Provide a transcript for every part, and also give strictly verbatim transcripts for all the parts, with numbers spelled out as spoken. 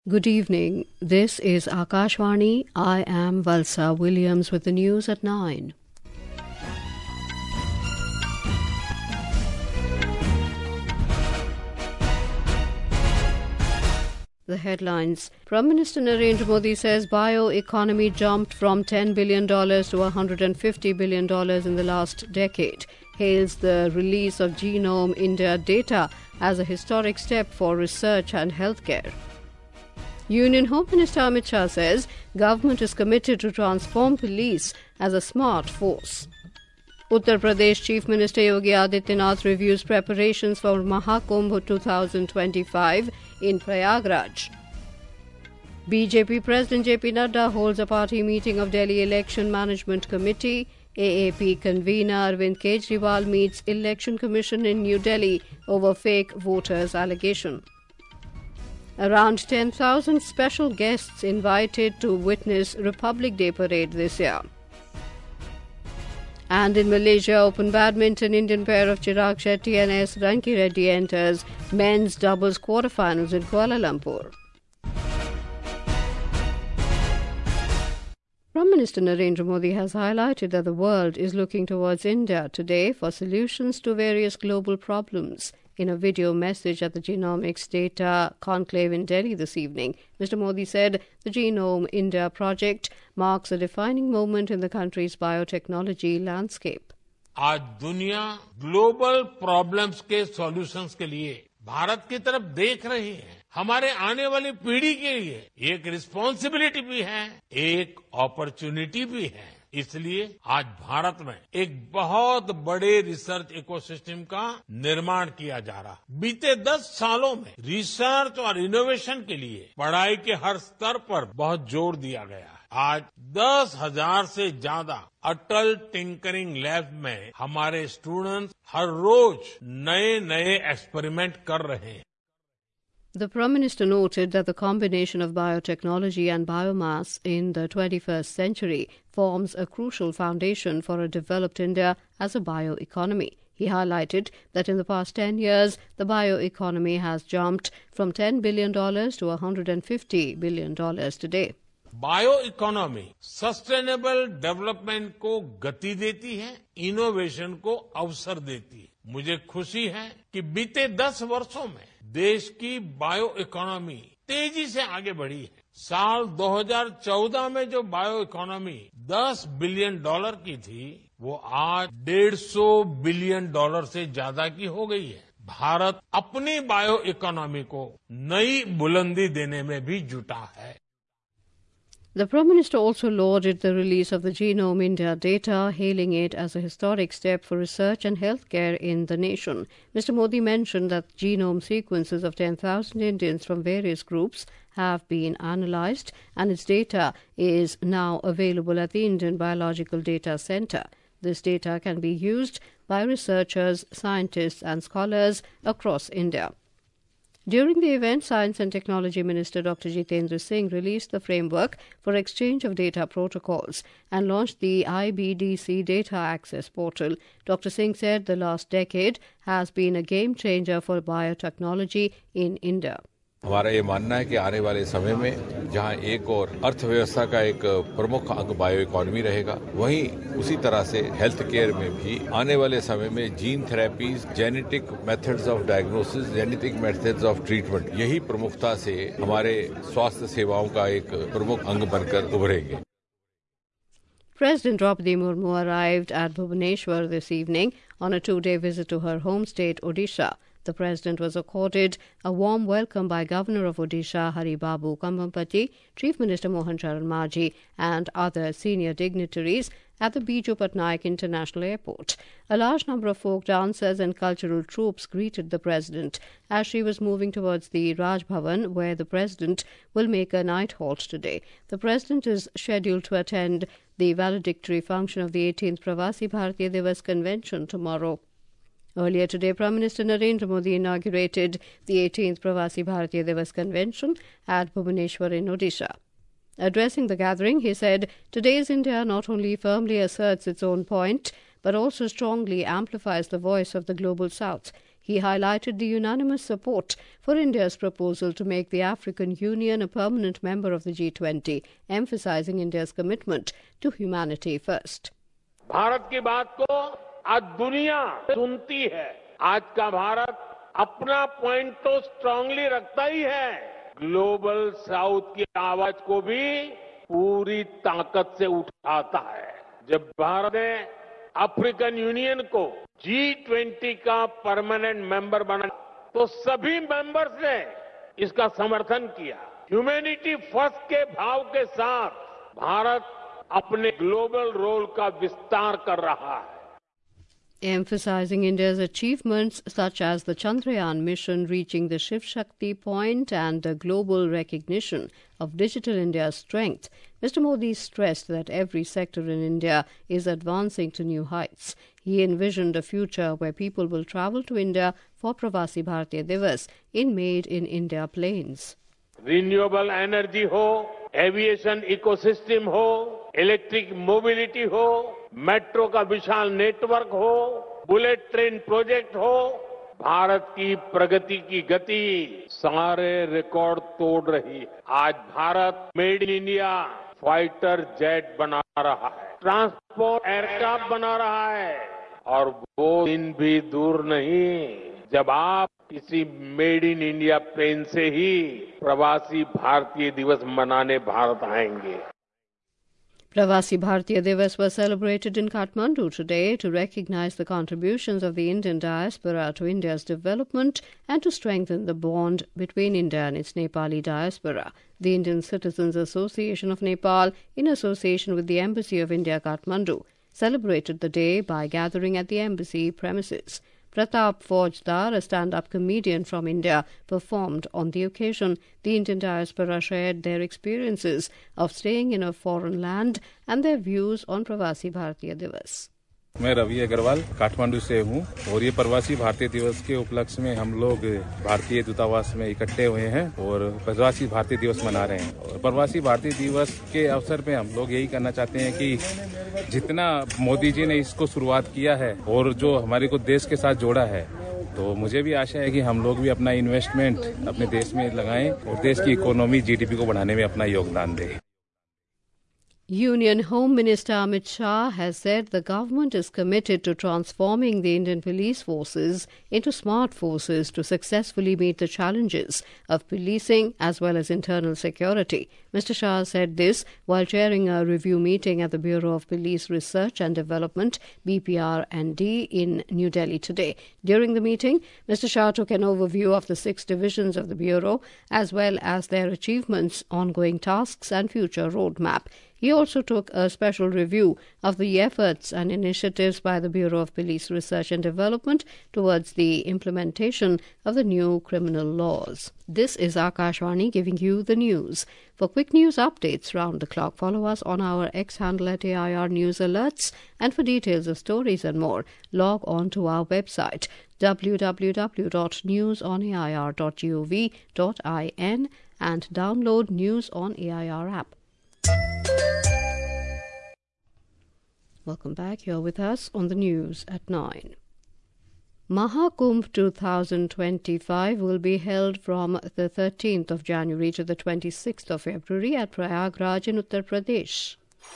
Good evening. This is Akashvani. I am Valsa Williams with the news at nine. The headlines. Prime Minister Narendra Modi says bioeconomy jumped from ten billion dollars to one hundred fifty billion dollars in the last decade. Hails the release of Genome India data as a historic step for research and healthcare. Union Home Minister Amit Shah says government is committed to transform police as a smart force. Uttar Pradesh Chief Minister Yogi Adityanath reviews preparations for Mahakumbh twenty twenty-five in Prayagraj. B J P President J P Nadda holds a party meeting of Delhi Election Management Committee. A A P convener Arvind Kejriwal meets Election Commission in New Delhi over fake voters allegation. Around ten thousand special guests invited to witness Republic Day parade this year. And in Malaysia Open Badminton, Indian pair of Chirag Shetty and S. Ranki Reddy enters men's doubles quarterfinals in Kuala Lumpur. Prime Minister Narendra Modi has highlighted that the world is looking towards India today for solutions to various global problems. In a video message at the Genomics Data Conclave in Delhi this evening, Mister Modi said the Genome India project marks a defining moment in the country's biotechnology landscape. आज दुनिया global problems के solutions के लिए भारत की तरफ देख रही है. हमारे आने वाली पीढ़ी के लिए एक रिस्पॉन्सिबिलिटी भी है, एक अपॉर्चुनिटी भी है. इसलिए आज भारत में एक बहुत बड़े रिसर्च इकोसिस्टम का निर्माण किया जा रहा है. बीते दस सालों में रिसर्च और इनोवेशन के लिए पढ़ाई के हर स्तर पर बहुत जोर दिया गया है. आज दस हजार से ज्यादा अटल टिंकरिंग लैब में हमारे स्टूडेंट्स हर रोज नए नए एक्सपेरिमेंट कर रहे हैं. The Prime Minister noted that the combination of biotechnology and biomass in the twenty-first century forms a crucial foundation for a developed India as a bioeconomy. He highlighted that in the past ten years, the bioeconomy has jumped from ten billion dollars to one hundred fifty billion dollars today. Bioeconomy sustainable development को गति देती है, innovation को अवसर देती है. मुझे खुशी है कि बीते दस वर्षों में देश की बायो इकोनॉमी तेजी से आगे बढ़ी है. साल दो हज़ार चौदह में जो बायो इकोनॉमी दस बिलियन डॉलर की थी, वो आज डेढ़ सौ बिलियन डॉलर से ज्यादा की हो गई है. भारत अपनी बायो इकोनॉमी को नई बुलंदी देने में भी जुटा है. The Prime Minister also lauded the release of the Genome India data, hailing it as a historic step for research and healthcare in the nation. Mister Modi mentioned that genome sequences of ten thousand Indians from various groups have been analysed and its data is now available at the Indian Biological Data Centre. This data can be used by researchers, scientists and scholars across India. During the event, Science and Technology Minister Doctor Jitendra Singh released the framework for exchange of data protocols and launched the I B D C Data Access Portal. Doctor Singh said the last decade has been a game changer for biotechnology in India. हमारा ये मानना है कि आने वाले समय में जहां एक और अर्थव्यवस्था का एक प्रमुख अंग बायो इकोनॉमी रहेगा, वहीं उसी तरह से हेल्थ केयर में भी आने वाले समय में gene therapies, genetic methods of diagnosis, genetic methods of treatment, यही प्रमुखता से हमारे स्वास्थ्य सेवाओं का एक प्रमुख अंग बनकर उभरेंगे. President Draupadi Murmu arrived at Bhubaneswar this evening on a two-day visit to her home state, Odisha. The President was accorded a warm welcome by Governor of Odisha, Hari Babu Kambhampati, Chief Minister Mohan Charan Majhi and other senior dignitaries at the Biju Patnaik International Airport. A large number of folk dancers and cultural troupes greeted the President as she was moving towards the Raj Bhavan, where the President will make a night halt today. The President is scheduled to attend the valedictory function of the eighteenth Pravasi Bharatiya Divas Convention tomorrow. Earlier today, Prime Minister Narendra Modi inaugurated the eighteenth Pravasi Bharatiya Divas Convention at Bhubaneswar in Odisha. Addressing the gathering, he said, "Today's India not only firmly asserts its own point, but also strongly amplifies the voice of the Global South." He highlighted the unanimous support for India's proposal to make the African Union a permanent member of the G twenty, emphasizing India's commitment to humanity first. Bharat की बात को आज दुनिया सुनती है। आज का भारत अपना पॉइंट तो स्ट्रांगली रखता ही है, ग्लोबल साउथ की आवाज को भी पूरी ताकत से उठाता है। जब भारत ने अफ्रीकन यूनियन को जी ट्वेंटी का परमानेंट मेंबर बनाया तो सभी मेंबर्स ने इसका समर्थन किया। ह्यूमैनिटी फर्स्ट के भाव के साथ भारत अपने ग्लोबल रोल का विस्तार कर रहा है। Emphasizing India's achievements such as the Chandrayaan mission reaching the Shiv Shakti point and the global recognition of Digital India's strength, Mister Modi stressed that every sector in India is advancing to new heights. He envisioned a future where people will travel to India for Pravasi Bharatiya Divas in Made in India planes. Renewable energy हो, aviation ecosystem हो, electric mobility हो, metro का विशाल network हो, bullet train project हो, भारत की प्रगति की गति सारे रिकॉर्ड तोड़ रही है। आज Bharat made in India fighter jet बना रहा है, ट्रांसपोर्ट एयरक्राफ्ट बना रहा है, और वो दिन भी दूर नहीं जब आप किसी मेड इन इंडिया प्लेन से ही प्रवासी भारतीय दिवस मनाने भारत आएंगे। Pravasi Bharatiya Divas was celebrated in Kathmandu today to recognize the contributions of the Indian diaspora to India's development and to strengthen the bond between India and its Nepali diaspora. The Indian Citizens Association of Nepal, in association with the Embassy of India, Kathmandu, celebrated the day by gathering at the embassy premises. Pratap Faujdar, a stand-up comedian from India, performed on the occasion. The Indian diaspora shared their experiences of staying in a foreign land and their views on Pravasi Bharatiya Divas. मैं रवि अग्रवाल काठमांडू से हूँ और ये प्रवासी भारतीय दिवस के उपलक्ष्य में हम लोग भारतीय दूतावास में इकट्ठे हुए हैं और प्रवासी भारतीय दिवस मना रहे हैं। और प्रवासी भारतीय दिवस के अवसर पे हम लोग यही करना चाहते हैं कि जितना मोदी जी ने इसको शुरुआत किया है और जो हमारे को देश के साथ जोड़ा है, तो मुझे भी आशा है कि हम लोग भी अपना इन्वेस्टमेंट अपने देश में लगाएं और देश की इकोनॉमी जीडीपी को बढ़ाने में अपना योगदान दें। Union Home Minister Amit Shah has said the government is committed to transforming the Indian police forces into smart forces to successfully meet the challenges of policing as well as internal security. Mister Shah said this while chairing a review meeting at the Bureau of Police Research and Development, B P R and D, in New Delhi today. During the meeting, Mister Shah took an overview of the six divisions of the Bureau as well as their achievements, ongoing tasks and future roadmap. He also took a special review of the efforts and initiatives by the Bureau of Police Research and Development towards the implementation of the new criminal laws. This is Akashvani giving you the news. For quick news updates round the clock, follow us on our X handle at A I R News Alerts, and for details of stories and more, log on to our website w w w dot news on a i r dot gov dot in and download News on A I R app. Welcome back. You're with us on the news at nine. Mahakumbh twenty twenty-five will be held from the thirteenth of January to the twenty-sixth of February at Prayagraj in Uttar Pradesh.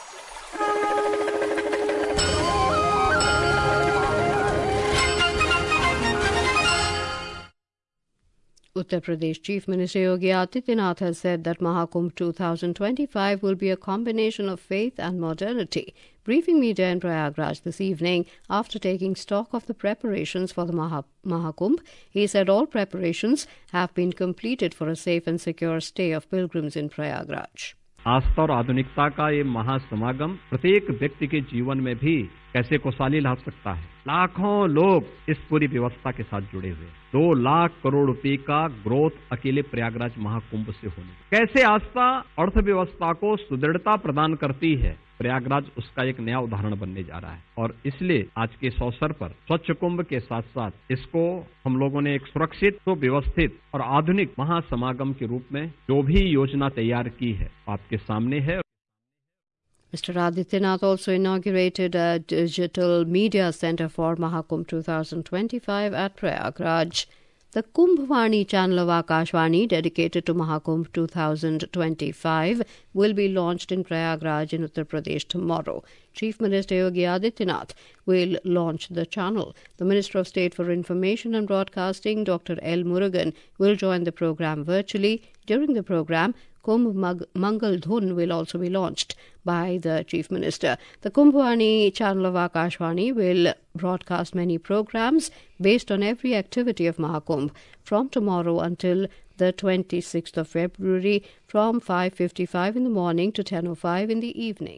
Uttar Pradesh Chief Minister Yogi Adityanath has said that Mahakumbh twenty twenty-five will be a combination of faith and modernity. Briefing media in Prayagraj this evening after taking stock of the preparations for the Maha- Mahakumbh, he said all preparations have been completed for a safe and secure stay of pilgrims in Prayagraj. आस्था और आधुनिकता का ये महासमागम प्रत्येक व्यक्ति के जीवन में भी कैसे खुशहाली ला सकता है। लाखों लोग इस पूरी व्यवस्था के साथ जुड़े हुए, दो लाख करोड़ रुपए का ग्रोथ अकेले प्रयागराज महाकुंभ से होने, कैसे आस्था अर्थव्यवस्था को सुदृढ़ता प्रदान करती है, प्रयागराज उसका एक नया उदाहरण बनने जा रहा है। और इसलिए आज के इस अवसर पर स्वच्छ कुंभ के साथ साथ इसको हम लोगों ने एक सुरक्षित, तो व्यवस्थित और आधुनिक महासमागम के रूप में जो भी योजना तैयार की है आपके सामने है। Mister Adityanath also inaugurated a digital media center for Mahakumbh twenty twenty-five at Prayagraj. The Kumbhwani channel of Akashvani, dedicated to Mahakumbh twenty twenty-five, will be launched in Prayagraj in Uttar Pradesh tomorrow. Chief Minister Yogi Adityanath will launch the channel. The Minister of State for Information and Broadcasting, Doctor L. Murugan, will join the program virtually. During the program, Kumbh Mangal Dhun will also be launched by the Chief Minister. The Kumbhwani channel of Akashvani will broadcast many programs based on every activity of Mahakumbh from tomorrow until the twenty-sixth of February from five fifty-five in the morning to ten oh five in the evening.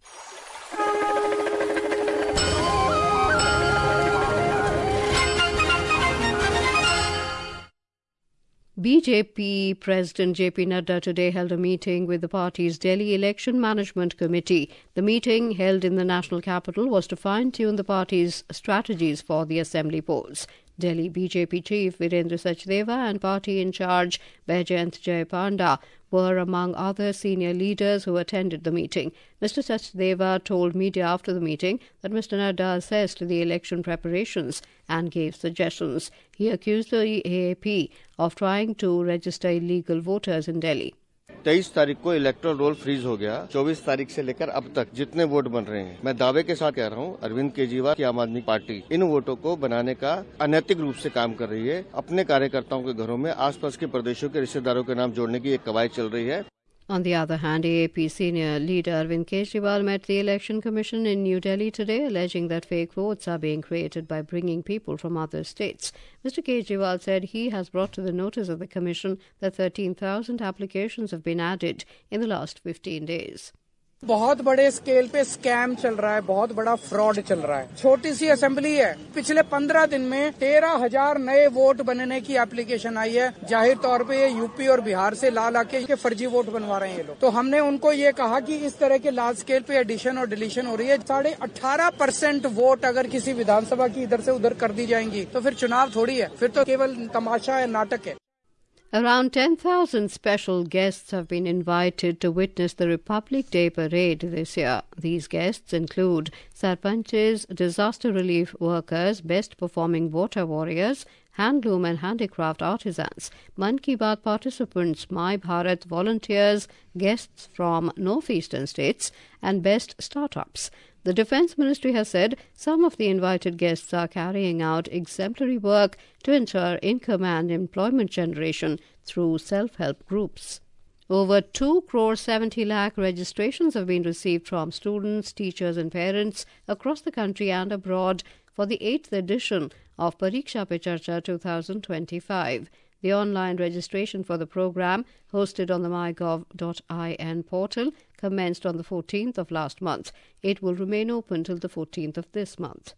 B J P President J P Nadda today held a meeting with the party's Delhi Election Management Committee. The meeting, held in the national capital, was to fine-tune the party's strategies for the assembly polls. Delhi B J P Chief Virendra Sachdeva and party in charge Baijayant Jayapanda were among other senior leaders who attended the meeting. Mister Sachdeva told media after the meeting that Mister Nadda assessed the election preparations and gave suggestions. He accused the A A P of trying to register illegal voters in Delhi. तेईस तारीख को electoral roll freeze हो गया। चौबीस तारीख से लेकर अब तक जितने वोट बन रहे हैं, मैं दावे के साथ कह रहा हूं, अरविंद केजरीवाल की आम आदमी पार्टी इन वोटों को बनाने का अनैतिक रूप से काम कर रही है। अपने कार्यकर्ताओं के घरों में आसपास के प्रदेशों के रिश्तेदारों के नाम जोड़ने की एक कवायद चल रही है। On the other hand, A A P senior leader Arvind Kejriwal met the Election Commission in New Delhi today, alleging that fake votes are being created by bringing people from other states. Mister Kejriwal said he has brought to the notice of the Commission that thirteen thousand applications have been added in the last fifteen days. बहुत बड़े scale पे scam चल रहा है, बहुत बड़ा fraud चल रहा है। छोटी सी असेंबली है, पिछले पंद्रह दिन में तेरह हजार नए वोट बनने की एप्लीकेशन आई है। जाहिर तौर पे ये यूपी और बिहार से ला ला के फर्जी वोट बनवा रहे हैं ये लोग। तो हमने उनको ये कहा कि इस तरह के लार्ज स्केल पे एडिशन और डिलीशन हो रही है। साढ़े अठारह परसेंट वोट अगर किसी विधानसभा की इधर से उधर कर दी जाएंगी तो फिर चुनाव थोड़ी है, फिर तो केवल तमाशा है, नाटक है। Around ten thousand special guests have been invited to witness the Republic Day parade this year. These guests include sarpanches, disaster relief workers, best performing water warriors, handloom and handicraft artisans, Mann Ki Baat participants, My Bharat volunteers, guests from northeastern states, and best startups. The Defence Ministry has said some of the invited guests are carrying out exemplary work to ensure income and employment generation through self-help groups. Over two crore seventy lakh registrations have been received from students, teachers and parents across the country and abroad for the eighth edition of Pariksha Pe Charcha twenty twenty-five. The online registration for the program, hosted on the my gov dot in portal, commenced on the fourteenth of last month. It will remain open till the fourteenth of this month.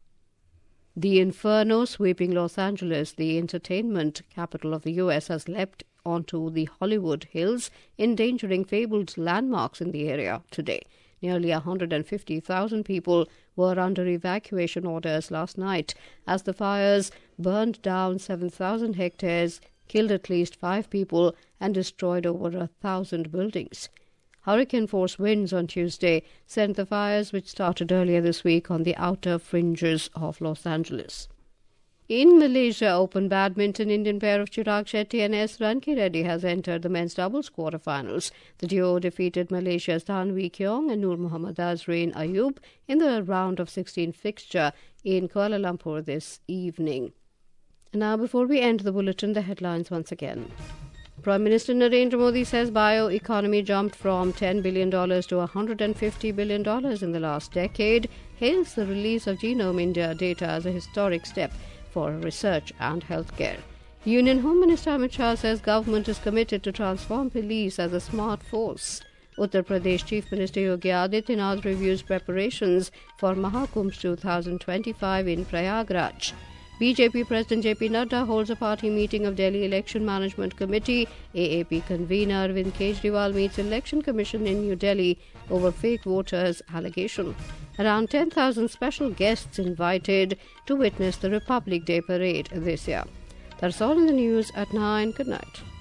The inferno sweeping Los Angeles, the entertainment capital of the U S, has leapt onto the Hollywood Hills, endangering fabled landmarks in the area today. Nearly one hundred fifty thousand people were under evacuation orders last night as the fires burned down seven thousand hectares, killed at least five people, and destroyed over a thousand buildings. Hurricane-force winds on Tuesday sent the fires, which started earlier this week, on the outer fringes of Los Angeles. In Malaysia Open Badminton, Indian pair of Chirag Shetty and S. Rankireddy has entered the men's doubles quarterfinals. The duo defeated Malaysia's Tan Wee Kiong and Nur Muhammad Azrain Ayub in the round of sixteen fixture in Kuala Lumpur this evening. Now, before we end the bulletin, the headlines once again. Prime Minister Narendra Modi says bioeconomy jumped from ten billion dollars to one hundred fifty billion dollars in the last decade, hails the release of Genome India data as a historic step for research and healthcare. Union Home Minister Amit Shah says government is committed to transform police as a smart force. Uttar Pradesh Chief Minister Yogi Adityanath reviews preparations for Mahakumbh twenty twenty-five in Prayagraj. B J P President J P Nadda holds a party meeting of Delhi Election Management Committee. A A P convener Arvind Kejriwal meets Election Commission in New Delhi over fake voters allegation. Around ten thousand special guests invited to witness the Republic Day parade this year. That's all in the news at nine. Good night.